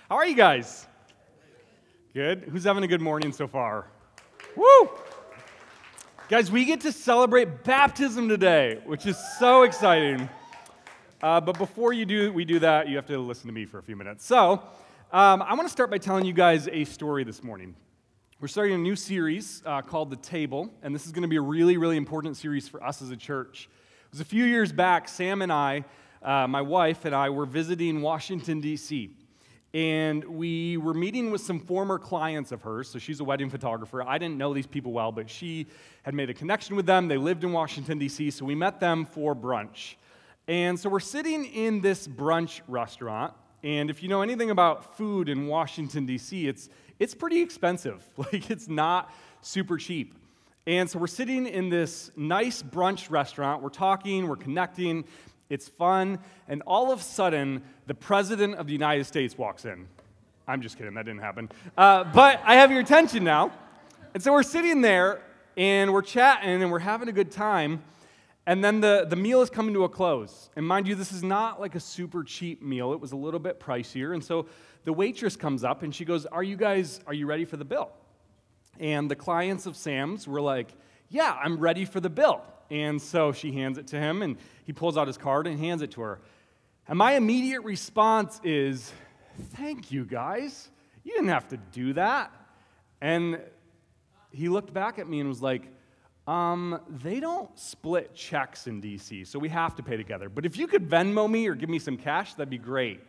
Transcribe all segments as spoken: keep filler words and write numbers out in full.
How are you guys? Good? Who's having a good morning so far? Woo! Guys, we get to celebrate baptism today, which is so exciting. Uh, but before you do, we do that, you have to listen to me for a few minutes. So, um, I want to start by telling you guys a story this morning. We're starting a new series uh, called The Table, and this is going to be a really, really important series for us as a church. It was a few years back, Sam and I, uh, my wife and I, were visiting Washington, D C, and we were meeting with some former clients of hers. So she's a wedding photographer. I didn't know these people well, but she had made a connection with them. They lived in Washington, D C, so we met them for brunch. And so we're sitting in this brunch restaurant, and if you know anything about food in Washington, D C, it's it's pretty expensive. Like, it's not super cheap. And so we're sitting in this nice brunch restaurant. We're talking, we're connecting. It's fun, and all of a sudden, the President of the United States walks in. I'm just kidding, that didn't happen. Uh, but I have your attention now. And so we're sitting there, and we're chatting, and we're having a good time, and then the, the meal is coming to a close. And mind you, this is not like a super cheap meal. It was a little bit pricier, and so the waitress comes up, and she goes, are you guys, are you ready for the bill? And the clients of Sam's were like, yeah, I'm ready for the bill. And so she hands it to him, and he pulls out his card and hands it to her. And my immediate response is, thank you, guys. You didn't have to do that. And he looked back at me and was like, um, they don't split checks in D C, so we have to pay together. But if you could Venmo me or give me some cash, that'd be great.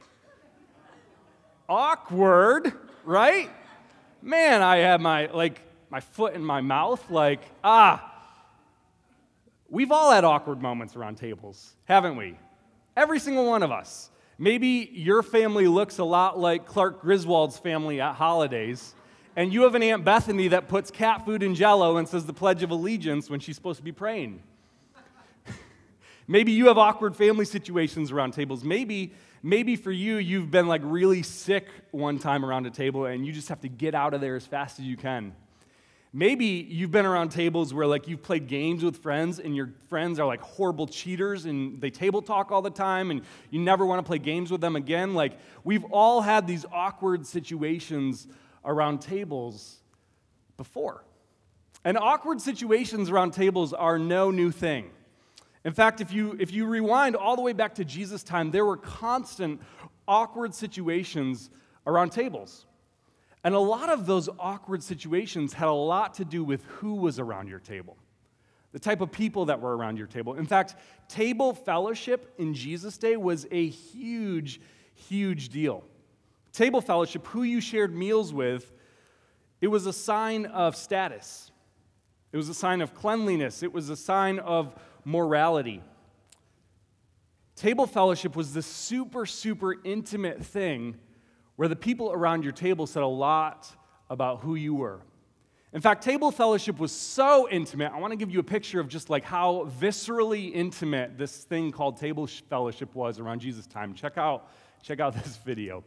Awkward, right? Man, I had my, like, my foot in my mouth, like, ah. We've all had awkward moments around tables, haven't we? Every single one of us. Maybe your family looks a lot like Clark Griswold's family at holidays, and you have an Aunt Bethany that puts cat food in Jell-O and says the Pledge of Allegiance when she's supposed to be praying. Maybe you have awkward family situations around tables. Maybe, maybe for you, you've been like really sick one time around a table, and you just have to get out of there as fast as you can. Maybe you've been around tables where like you've played games with friends and your friends are like horrible cheaters and they table talk all the time and you never want to play games with them again. Like, we've all had these awkward situations around tables before. And awkward situations around tables are no new thing. In fact, if you if you rewind all the way back to Jesus' time, there were constant awkward situations around tables. And a lot of those awkward situations had a lot to do with who was around your table, the type of people that were around your table. In fact, table fellowship in Jesus' day was a huge, huge deal. Table fellowship, who you shared meals with, it was a sign of status. It was a sign of cleanliness. It was a sign of morality. Table fellowship was this super, super intimate thing where the people around your table said a lot about who you were. In fact, table fellowship was so intimate. I want to give you a picture of just like how viscerally intimate this thing called table fellowship was around Jesus' time. Check out, check out this video.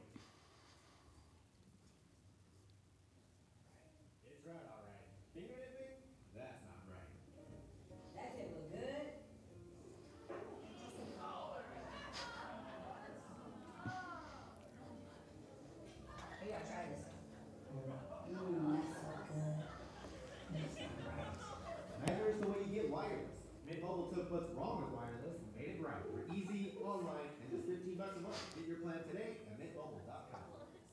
It's right, all right. Think anything? That's not right. That didn't look good. Yeah, try this. Mmm, that's so good. That's not right. Neither is the way you get wireless. Mint Mobile took what's wrong with wireless and made it right. For easy, online, and just fifteen bucks a month. Get your plan today at mint mobile dot com.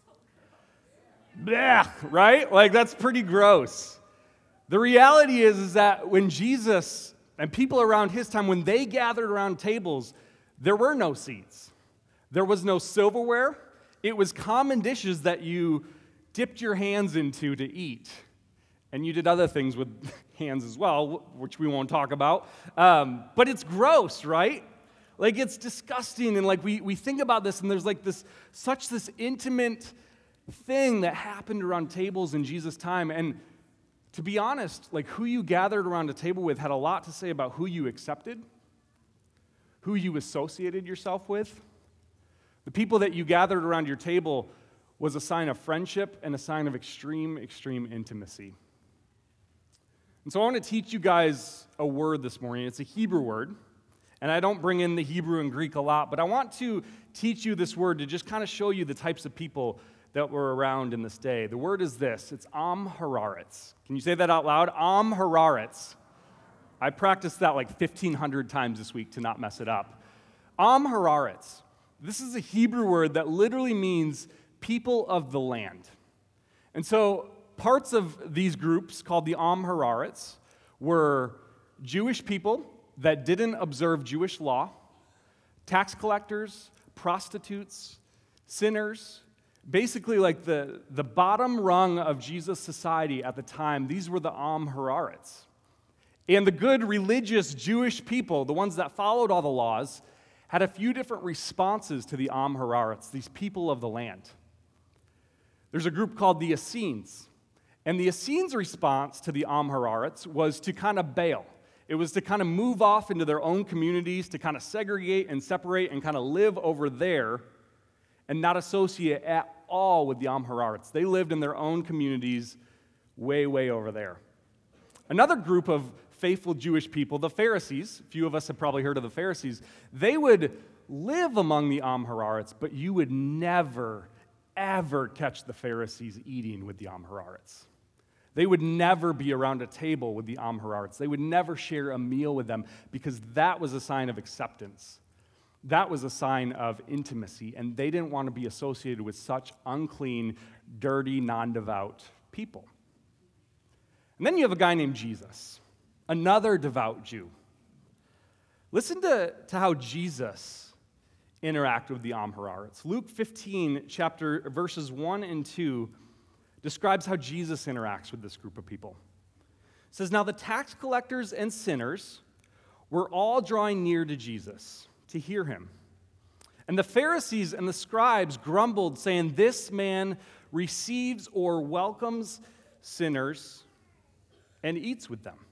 Blech, right? Like, that's pretty gross. The reality is, is that when Jesus and people around his time, when they gathered around tables, there were no seats. There was no silverware. It was common dishes that you dipped your hands into to eat. And you did other things with hands as well, which we won't talk about. Um, but it's gross, right? Like, it's disgusting. And like we, we think about this, and there's like this such this intimate thing that happened around tables in Jesus' time. And to be honest, like who you gathered around a table with had a lot to say about who you accepted, who you associated yourself with. The people that you gathered around your table was a sign of friendship and a sign of extreme, extreme intimacy. And so I want to teach you guys a word this morning. It's a Hebrew word, And I don't bring in the Hebrew and Greek a lot, but I want to teach you this word to just kind of show you the types of people that were around in this day. The word is this. It's Am Haaretz. Can you say that out loud? Am Haaretz. I practiced that like fifteen hundred times this week to not mess it up. Am Haaretz. This is a Hebrew word that literally means people of the land. And so parts of these groups called the Am Haaretz were Jewish people that didn't observe Jewish law, tax collectors, prostitutes, sinners, basically like the, the bottom rung of Jesus' society at the time. These were the Am Haaretz. And the good religious Jewish people, the ones that followed all the laws, had a few different responses to the Am Haaretz, these people of the land. There's a group called the Essenes. And the Essenes' response to the Am Haaretz was to kind of bail. It was to kind of move off into their own communities, to kind of segregate and separate and kind of live over there and not associate at all with the Am Haaretz. They lived in their own communities way, way over there. Another group of faithful Jewish people, the Pharisees, a few of us have probably heard of the Pharisees, they would live among the Am Haaretz, but you would never, ever catch the Pharisees eating with the Am Haaretz. They would never be around a table with the Am Haaretz. They would never share a meal with them because that was a sign of acceptance. That was a sign of intimacy, and they didn't want to be associated with such unclean, dirty, non-devout people. And then you have a guy named Jesus, another devout Jew. Listen to, to how Jesus interacted with the Am Haaretz. Luke fifteen, chapter verses one and two, describes how Jesus interacts with this group of people. It says, "Now the tax collectors and sinners were all drawing near to Jesus to hear him. And the Pharisees and the scribes grumbled, saying, 'This man receives or welcomes sinners and eats with them.'"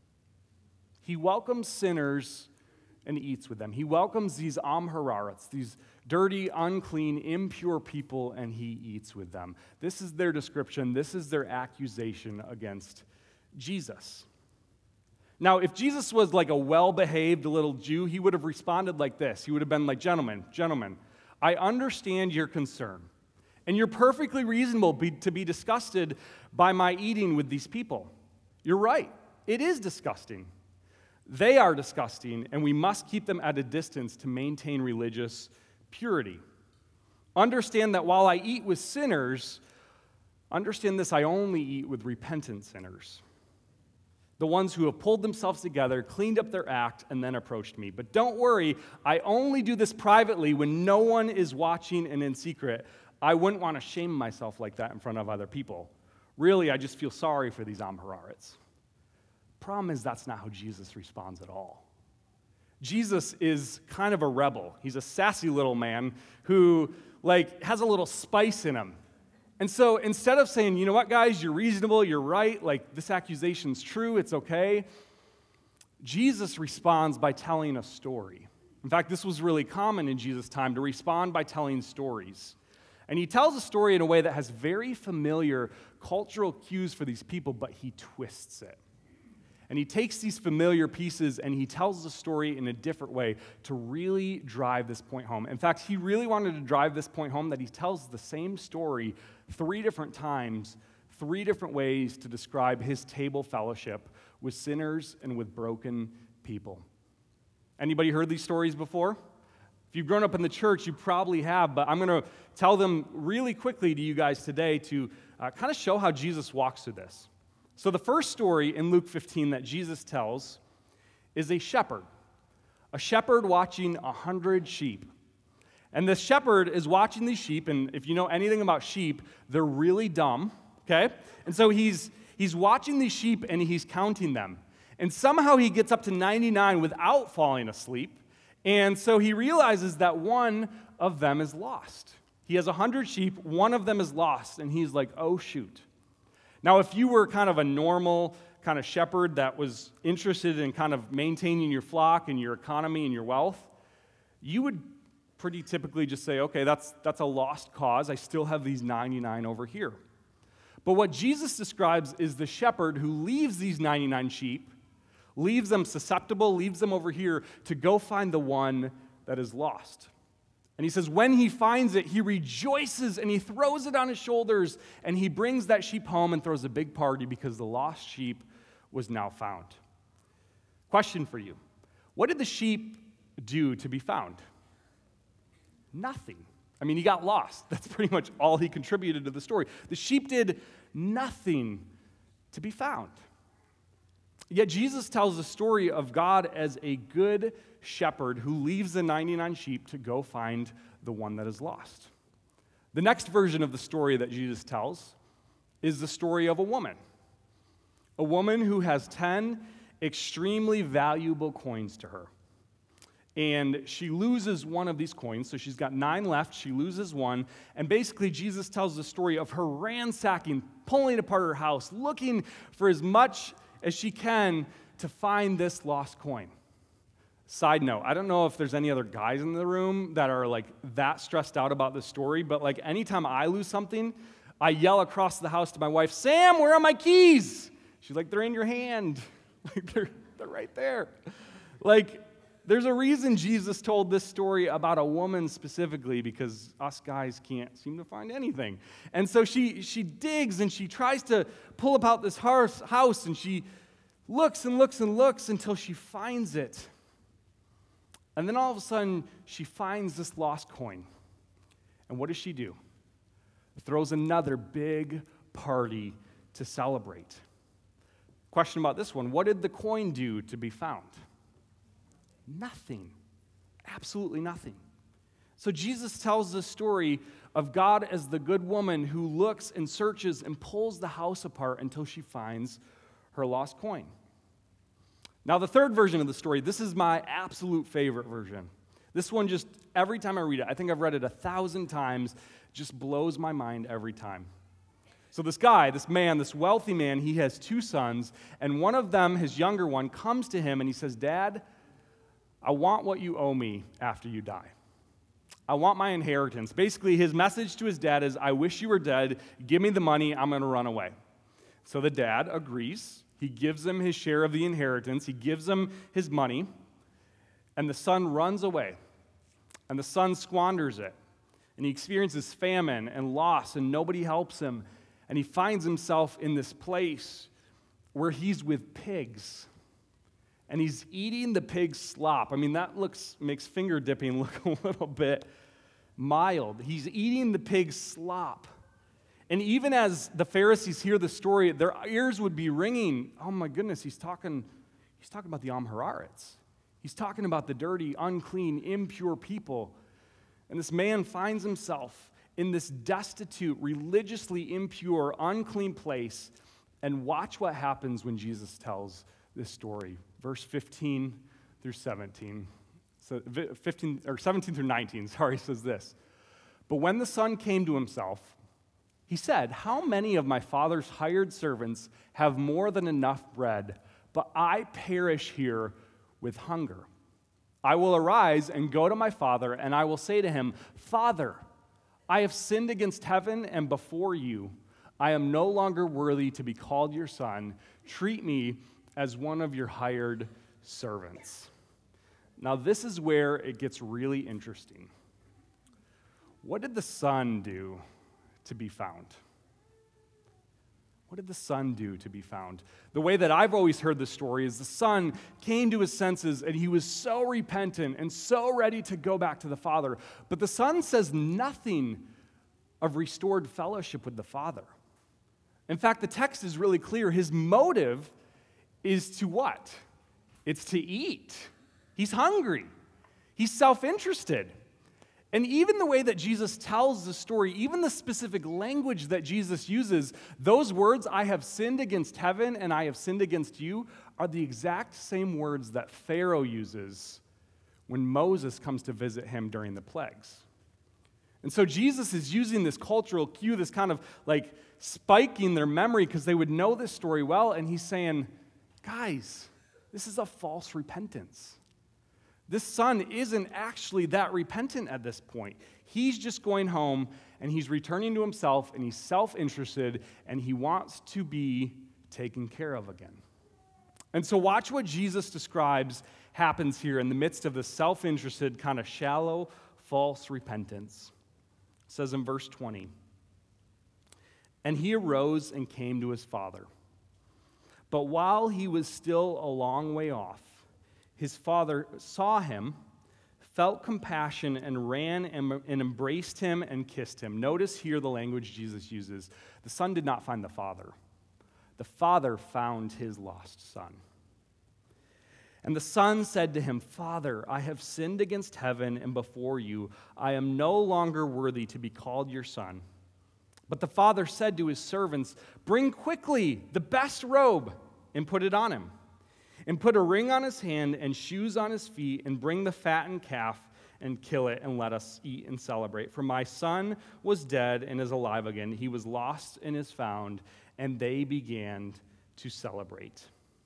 He welcomes sinners and eats with them. He welcomes these Am Haaretz, these dirty, unclean, impure people, and he eats with them. This is their description. This is their accusation against Jesus. Now, if Jesus was like a well-behaved little Jew, he would have responded like this. He would have been like, "Gentlemen, gentlemen, I understand your concern, and you're perfectly reasonable be, to be disgusted by my eating with these people. You're right. It is disgusting. They are disgusting, and we must keep them at a distance to maintain religious purity. Understand that while I eat with sinners, understand this, I only eat with repentant sinners, the ones who have pulled themselves together, cleaned up their act, and then approached me. But don't worry, I only do this privately when no one is watching and in secret. I wouldn't want to shame myself like that in front of other people. Really, I just feel sorry for these Am Haaretz." Problem is, that's not how Jesus responds at all. Jesus is kind of a rebel. He's a sassy little man who, like, has a little spice in him. And so instead of saying, "You know what, guys, you're reasonable, you're right, like, this accusation's true, it's okay," Jesus responds by telling a story. In fact, this was really common in Jesus' time, to respond by telling stories. And he tells a story in a way that has very familiar cultural cues for these people, but he twists it. And he takes these familiar pieces and he tells the story in a different way to really drive this point home. In fact, he really wanted to drive this point home that he tells the same story three different times, three different ways to describe his table fellowship with sinners and with broken people. Anybody heard these stories before? If you've grown up in the church, you probably have, but I'm going to tell them really quickly to you guys today to uh, kind of show how Jesus walks through this. So the first story in Luke fifteen that Jesus tells is a shepherd. A shepherd watching a hundred sheep. And the shepherd is watching these sheep, and if you know anything about sheep, they're really dumb, okay? And so he's he's watching these sheep and he's counting them. And somehow he gets up to ninety-nine without falling asleep. And so he realizes that one of them is lost. He has a hundred sheep, one of them is lost, and he's like, "Oh, shoot." Now, if you were kind of a normal kind of shepherd that was interested in kind of maintaining your flock and your economy and your wealth, you would pretty typically just say, "Okay, that's, that's a lost cause. I still have these ninety-nine over here." But what Jesus describes is the shepherd who leaves these ninety-nine sheep, leaves them susceptible, leaves them over here to go find the one that is lost. And he says, when he finds it, he rejoices and he throws it on his shoulders and he brings that sheep home and throws a big party because the lost sheep was now found. Question for you. What did the sheep do to be found? Nothing. I mean, he got lost. That's pretty much all he contributed to the story. The sheep did nothing to be found. Yet Jesus tells the story of God as a good shepherd who leaves the ninety-nine sheep to go find the one that is lost. The next version of the story that Jesus tells is the story of a woman. A woman who has ten extremely valuable coins to her. And she loses one of these coins, so she's got nine left. She loses one. And basically, Jesus tells the story of her ransacking, pulling apart her house, looking for as much as she can to find this lost coin. Side note, I don't know if there's any other guys in the room that are like that stressed out about this story, but like anytime I lose something, I yell across the house to my wife, Sam, where are my keys? She's like, they're in your hand. Like they're, they're right there. Like, there's a reason Jesus told this story about a woman specifically, because us guys can't seem to find anything. And so she she digs and she tries to pull about this house and she looks and looks and looks until she finds it. And then all of a sudden, she finds this lost coin. And what does she do? Throws another big party to celebrate. Question about this one. What did the coin do to be found? Nothing. Absolutely nothing. So Jesus tells this story of God as the good woman who looks and searches and pulls the house apart until she finds her lost coin. Now, the third version of the story, this is my absolute favorite version. This one just, every time I read it, I think I've read it a thousand times, just blows my mind every time. So this guy, this man, this wealthy man, he has two sons, and one of them, his younger one, comes to him and he says, Dad, I want what you owe me after you die. I want my inheritance. Basically, his message to his dad is, I wish you were dead. Give me the money. I'm going to run away. So the dad agrees. He gives him his share of the inheritance. He gives him his money. And the son runs away. And the son squanders it. And he experiences famine and loss, and nobody helps him. And he finds himself in this place where he's with pigs. And he's eating the pig's slop. I mean, that looks makes finger dipping look a little bit mild. He's eating the pig's slop. And even as the Pharisees hear the story, their ears would be ringing. Oh my goodness, he's talking, he's talking about the Amharites. He's talking about the dirty, unclean, impure people. And this man finds himself in this destitute, religiously impure, unclean place. And watch what happens when Jesus tells this story. Verse fifteen through seventeen. So fifteen or seventeen through nineteen, sorry, says this. But when the son came to himself, he said, how many of my father's hired servants have more than enough bread, but I perish here with hunger? I will arise and go to my father, and I will say to him, Father, I have sinned against heaven and before you. I am no longer worthy to be called your son. Treat me as one of your hired servants. Now, this is where it gets really interesting. What did the son do to be found? What did the son do to be found? The way that I've always heard the story is the son came to his senses and he was so repentant and so ready to go back to the father. But the son says nothing of restored fellowship with the father. In fact, the text is really clear. His motive is to what? It's to eat. He's hungry. He's self-interested. And even the way that Jesus tells the story, even the specific language that Jesus uses, those words, I have sinned against heaven and I have sinned against you, are the exact same words that Pharaoh uses when Moses comes to visit him during the plagues. And so Jesus is using this cultural cue, this kind of like spiking their memory because they would know this story well, and he's saying, guys, this is a false repentance. This son isn't actually that repentant at this point. He's just going home, and he's returning to himself, and he's self-interested, and he wants to be taken care of again. And so watch what Jesus describes happens here in the midst of the self-interested, kind of shallow, false repentance. It says in verse twenty, "And he arose and came to his father. But while he was still a long way off, his father saw him, felt compassion, and ran and, and embraced him and kissed him." Notice here the language Jesus uses. The son did not find the father. The father found his lost son. And the son said to him, "Father, I have sinned against heaven and before you. I am no longer worthy to be called your son." But the father said to his servants, "Bring quickly the best robe and put it on him, and put a ring on his hand and shoes on his feet, and bring the fattened calf and kill it, and let us eat and celebrate. For my son was dead and is alive again. He was lost and is found." And they began to celebrate.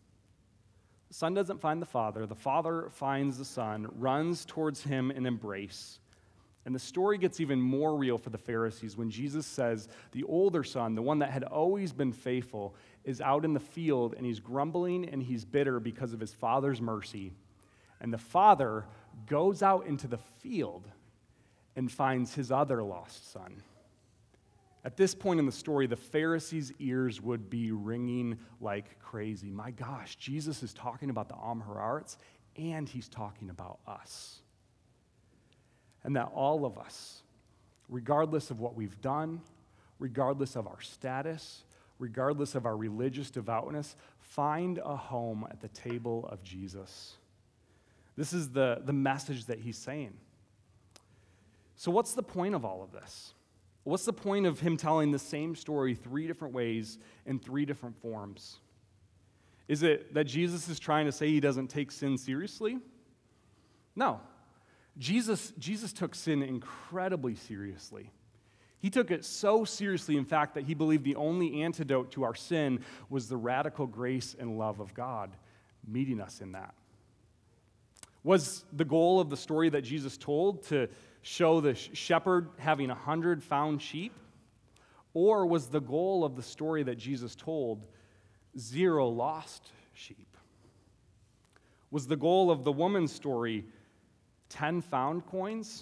The son doesn't find the father. The father finds the son, runs towards him in embrace. And the story gets even more real for the Pharisees when Jesus says the older son, the one that had always been faithful, is out in the field and he's grumbling and he's bitter because of his father's mercy. And the father goes out into the field and finds his other lost son. At this point in the story, the Pharisees' ears would be ringing like crazy. My gosh, Jesus is talking about the Am Ha'aretz, and he's talking about us. And that all of us, regardless of what we've done, regardless of our status, regardless of our religious devoutness, find a home at the table of Jesus. This is the, the message that he's saying. So what's the point of all of this? What's the point of him telling the same story three different ways in three different forms? Is it that Jesus is trying to say he doesn't take sin seriously? No. Jesus, Jesus took sin incredibly seriously. He took it so seriously, in fact, that he believed the only antidote to our sin was the radical grace and love of God, meeting us in that. Was the goal of the story that Jesus told to show the shepherd having a hundred found sheep? Or was the goal of the story that Jesus told zero lost sheep? Was the goal of the woman's story ten found coins?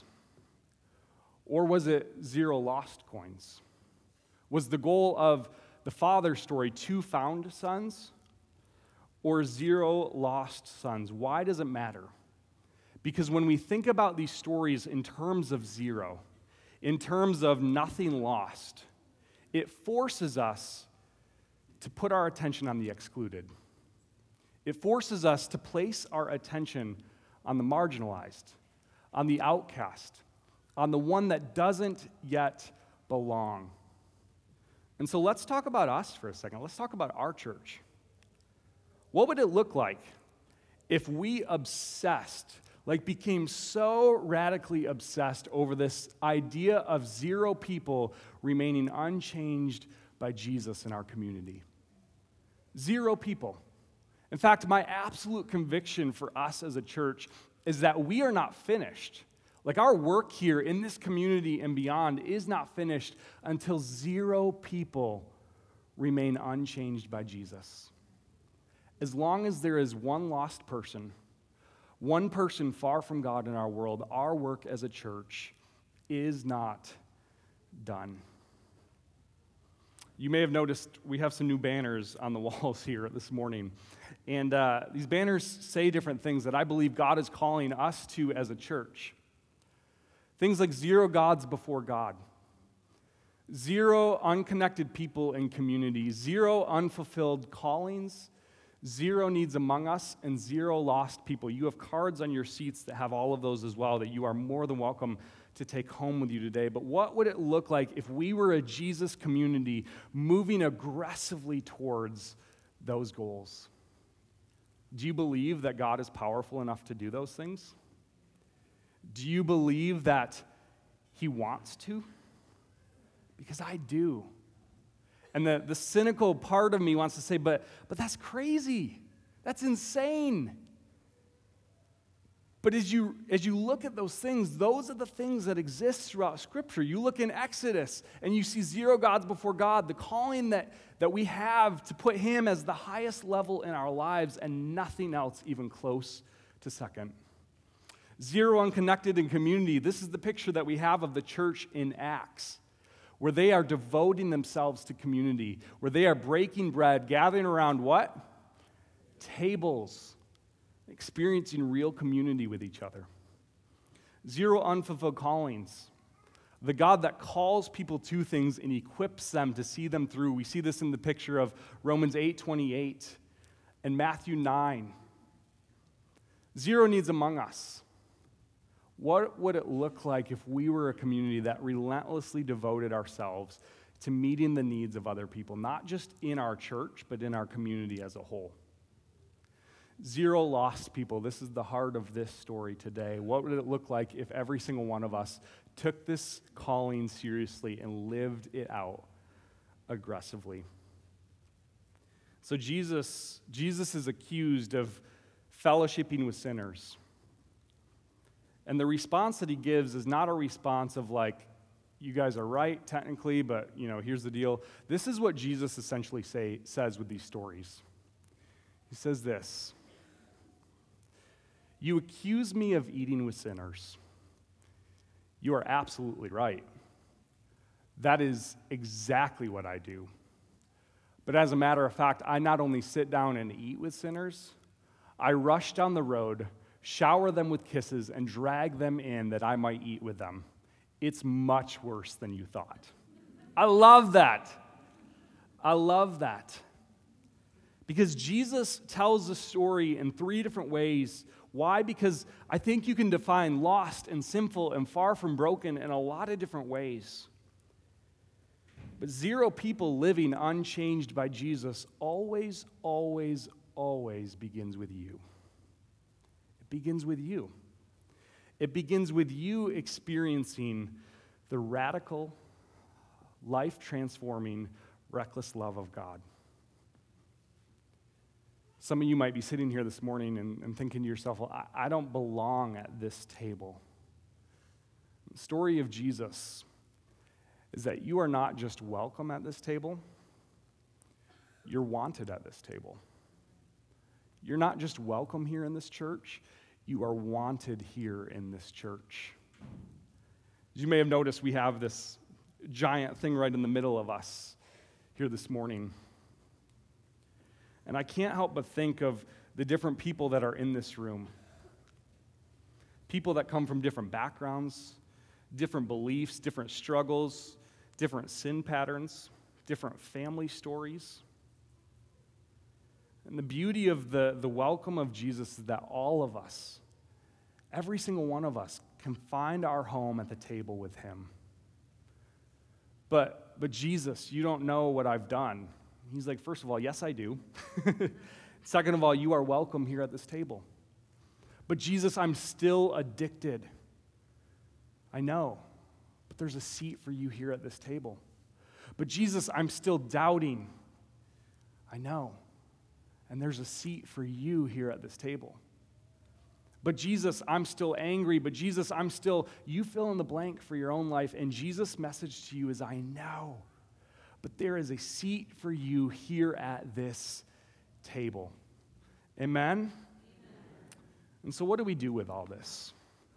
Or was it zero lost coins? Was the goal of the father's story two found sons? Or zero lost sons? Why does it matter? Because when we think about these stories in terms of zero, in terms of nothing lost, it forces us to put our attention on the excluded. It forces us to place our attention on the marginalized, on the outcast, on the one that doesn't yet belong. And so let's talk about us for a second. Let's talk about our church. What would it look like if we obsessed, like became so radically obsessed over this idea of zero people remaining unchanged by Jesus in our community? Zero people. In fact, my absolute conviction for us as a church is that we are not finished. Like our work here in this community and beyond is not finished until zero people remain unchanged by Jesus. As long as there is one lost person, one person far from God in our world, our work as a church is not done. You may have noticed we have some new banners on the walls here this morning. And uh, these banners say different things that I believe God is calling us to as a church. Things like zero gods before God, zero unconnected people in community, zero unfulfilled callings, zero needs among us, and zero lost people. You have cards on your seats that have all of those as well that you are more than welcome to take home with you today. But what would it look like if we were a Jesus community moving aggressively towards those goals? Do you believe that God is powerful enough to do those things? Do you believe that he wants to? Because I do. And the, the cynical part of me wants to say, but, but that's crazy. That's insane. But as you, as you look at those things, those are the things that exist throughout Scripture. You look in Exodus, and you see zero gods before God, the calling that, that we have to put him as the highest level in our lives and nothing else even close to second. Zero unconnected in community. This is the picture that we have of the church in Acts, where they are devoting themselves to community, where they are breaking bread, gathering around what? Tables, experiencing real community with each other. Zero unfulfilled callings. The God that calls people to things and equips them to see them through. We see this in the picture of Romans eight twenty-eight and Matthew nine. Zero needs among us. What would it look like if we were a community that relentlessly devoted ourselves to meeting the needs of other people, not just in our church, but in our community as a whole? Zero lost people. This is the heart of this story today. What would it look like if every single one of us took this calling seriously and lived it out aggressively? So Jesus, Jesus is accused of fellowshipping with sinners. And the response that he gives is not a response of like, you guys are right technically, but you know, here's the deal. This is what Jesus essentially say, says with these stories. He says this: you accuse me of eating with sinners. You are absolutely right. That is exactly what I do. But as a matter of fact, I not only sit down and eat with sinners, I rush down the road, shower them with kisses, and drag them in that I might eat with them. It's much worse than you thought. I love that. I love that. Because Jesus tells the story in three different ways. Why? Because I think you can define lost and sinful and far from broken in a lot of different ways. But zero people living unchanged by Jesus always, always, always begins with you. It begins with you. It begins with you experiencing the radical, life-transforming, reckless love of God. Some of you might be sitting here this morning and, and thinking to yourself, well, I, I don't belong at this table. The story of Jesus is that you are not just welcome at this table, you're wanted at this table. You're not just welcome here in this church, you are wanted here in this church. As you may have noticed, we have this giant thing right in the middle of us here this morning. And I can't help but think of the different people that are in this room. People that come from different backgrounds, different beliefs, different struggles, different sin patterns, different family stories. And the beauty of the, the welcome of Jesus is that all of us, every single one of us, can find our home at the table with him. But, but Jesus, you don't know what I've done. He's like, first of all, yes, I do. Second of all, you are welcome here at this table. But Jesus, I'm still addicted. I know, but there's a seat for you here at this table. But Jesus, I'm still doubting. I know, and there's a seat for you here at this table. But Jesus, I'm still angry. But Jesus, I'm still, you fill in the blank for your own life. And Jesus' message to you is, I know, but there is a seat for you here at this table. Amen? Amen? And so what do we do with all this?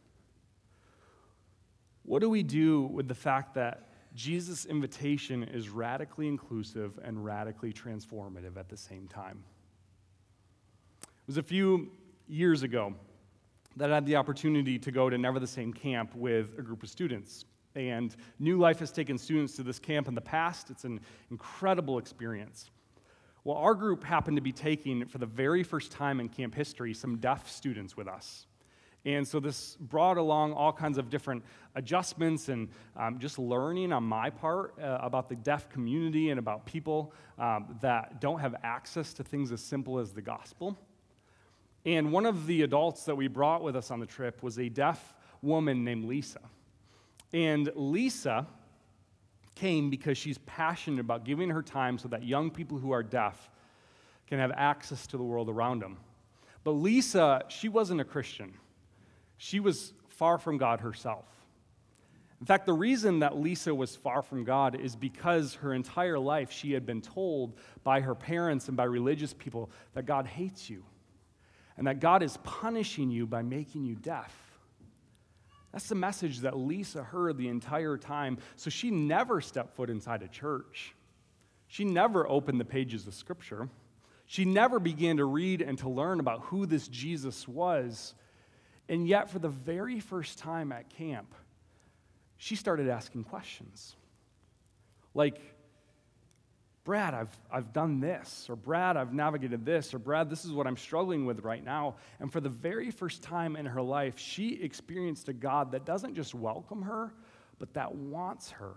What do we do with the fact that Jesus' invitation is radically inclusive and radically transformative at the same time? It was a few years ago that I had the opportunity to go to Never the Same camp with a group of students. And New Life has taken students to this camp in the past. It's an incredible experience. Well, our group happened to be taking, for the very first time in camp history, some deaf students with us. And so this brought along all kinds of different adjustments and um, just learning on my part uh, about the deaf community and about people um, that don't have access to things as simple as the gospel. And one of the adults that we brought with us on the trip was a deaf woman named Lisa. And Lisa came because she's passionate about giving her time so that young people who are deaf can have access to the world around them. But Lisa, she wasn't a Christian. She was far from God herself. In fact, the reason that Lisa was far from God is because her entire life she had been told by her parents and by religious people that God hates you and that God is punishing you by making you deaf. That's the message that Lisa heard the entire time, so she never stepped foot inside a church. She never opened the pages of Scripture. She never began to read and to learn about who this Jesus was. And yet, for the very first time at camp, she started asking questions. Like, Brad, I've, I've done this, or Brad, I've navigated this, or Brad, this is what I'm struggling with right now. And for the very first time in her life, she experienced a God that doesn't just welcome her, but that wants her.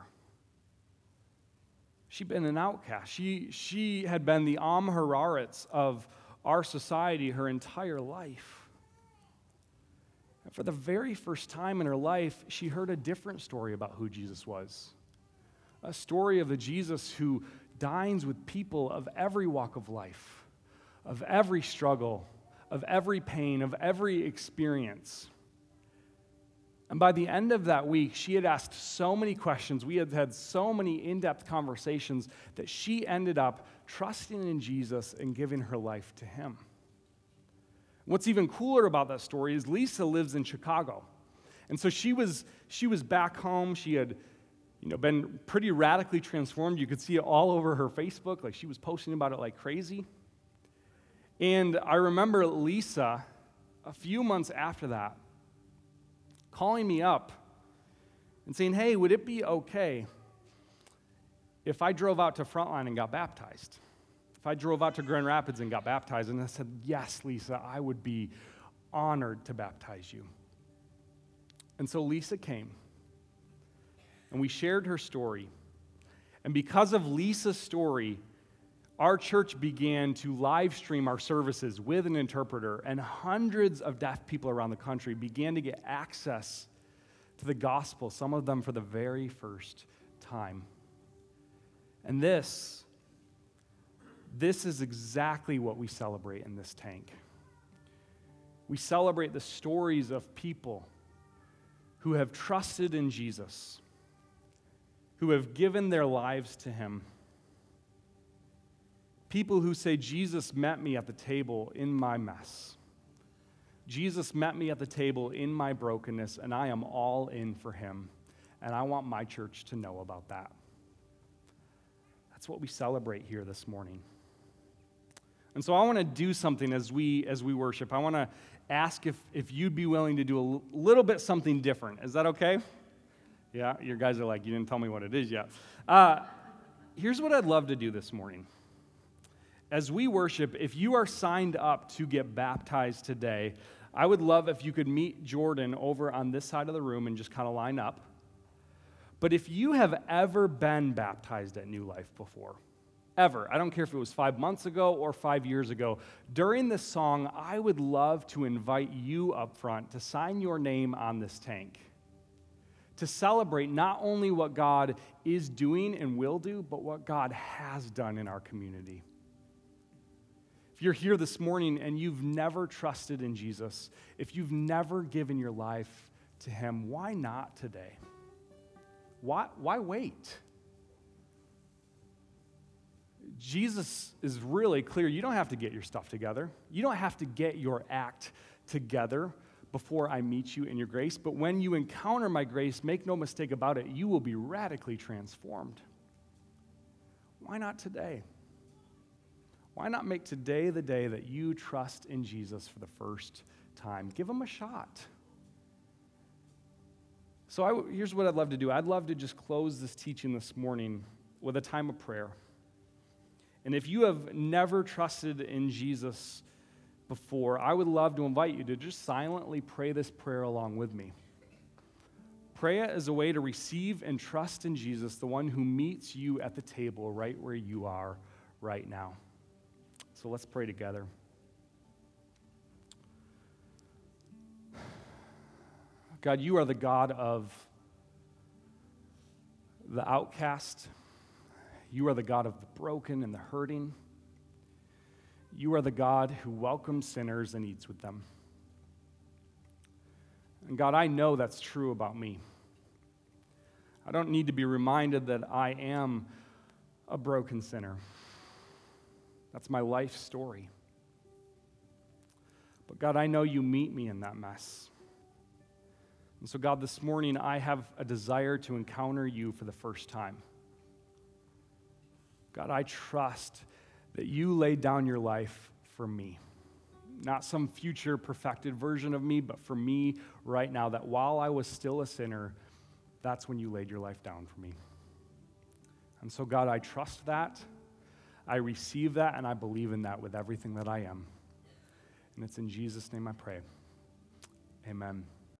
She'd been an outcast. She, she had been the Am Hararetz of our society her entire life. And for the very first time in her life, she heard a different story about who Jesus was. A story of a Jesus who dines with people of every walk of life, of every struggle, of every pain, of every experience. And by the end of that week, she had asked so many questions, we had had so many in-depth conversations, that she ended up trusting in Jesus and giving her life to him. What's even cooler about that story is Lisa lives in Chicago. And so she was she was back home. She had you know, been pretty radically transformed. You could see it all over her Facebook. Like, she was posting about it like crazy. And I remember Lisa, a few months after that, calling me up and saying, hey, would it be okay if I drove out to Frontline and got baptized? If I drove out to Grand Rapids and got baptized? And I said, yes, Lisa, I would be honored to baptize you. And so Lisa came, and we shared her story. And because of Lisa's story, our church began to live stream our services with an interpreter, and hundreds of deaf people around the country began to get access to the gospel, some of them for the very first time. And this This is exactly what we celebrate in this tank. We celebrate the stories of people who have trusted in Jesus, who have given their lives to him. People who say, Jesus met me at the table in my mess. Jesus met me at the table in my brokenness, and I am all in for him. And I want my church to know about that. That's what we celebrate here this morning. And so I want to do something as we as we worship. I want to ask if, if you'd be willing to do a l- little bit something different. Is that okay? Yeah, your guys are like, you didn't tell me what it is yet. Uh, here's what I'd love to do this morning. As we worship, if you are signed up to get baptized today, I would love if you could meet Jordan over on this side of the room and just kind of line up. But if you have ever been baptized at New Life before, ever, I don't care if it was five months ago or five years ago, during this song, I would love to invite you up front to sign your name on this tank, to celebrate not only what God is doing and will do, but what God has done in our community. If you're here this morning and you've never trusted in Jesus, if you've never given your life to him, why not today? Why, why wait? Jesus is really clear. You don't have to get your stuff together. You don't have to get your act together before I meet you in your grace. But when you encounter my grace, make no mistake about it, you will be radically transformed. Why not today? Why not make today the day that you trust in Jesus for the first time? Give him a shot. So I, here's what I'd love to do. I'd love to just close this teaching this morning with a time of prayer. And if you have never trusted in Jesus before, I would love to invite you to just silently pray this prayer along with me. Pray it as a way to receive and trust in Jesus, the one who meets you at the table right where you are right now. So let's pray together. God, you are the God of the outcast. You are the God of the broken and the hurting. You are the God who welcomes sinners and eats with them. And God, I know that's true about me. I don't need to be reminded that I am a broken sinner. That's my life story. But God, I know you meet me in that mess. And so, God, this morning I have a desire to encounter you for the first time. God, I trust that you laid down your life for me. Not some future perfected version of me, but for me right now, that while I was still a sinner, that's when you laid your life down for me. And so, God, I trust that, I receive that, and I believe in that with everything that I am. And it's in Jesus' name I pray. Amen.